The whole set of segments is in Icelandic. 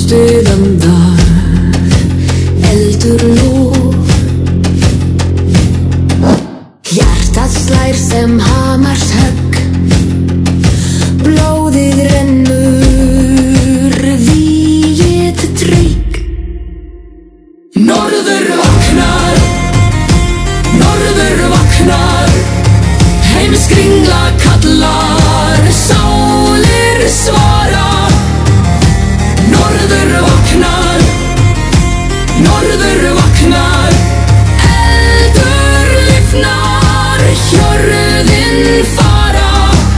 stuðandar, eldur lof. Hjartað slær sem hamarshögg, blóðið rennur, vígið trygg. Norður vaknar, heimskringla kallar, sálir svara. Norður vaknar, eldur lifnar, hjörðin fara.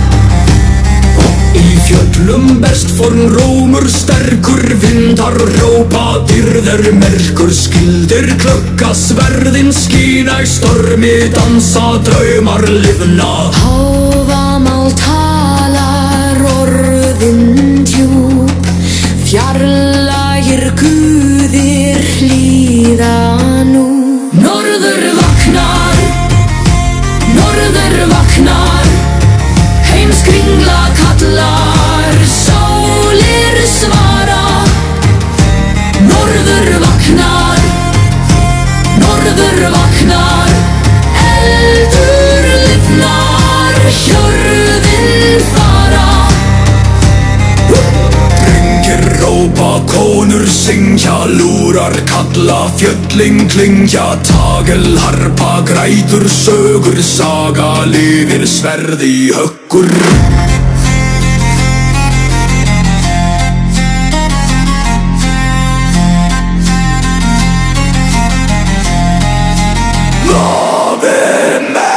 Í fjöllum berst forn rómur sterkur, vindar rópa, dýrðir merkur, skildir klökka, sverðin skína, í stormi dansa, draumar lifna. Hávamál talar, orðin djúp, fjarlægir guðir hlýða nú. Norður vaknar, heimskringla kallar, sálir svara. Norður vaknar, eldur lifnar, hjörðin fara. Drengir rópa, konur syngja, lúrar kalla, fjöllin klingja, tagel harpa, grætur sögur, saga lifir, sverði höggur. Ave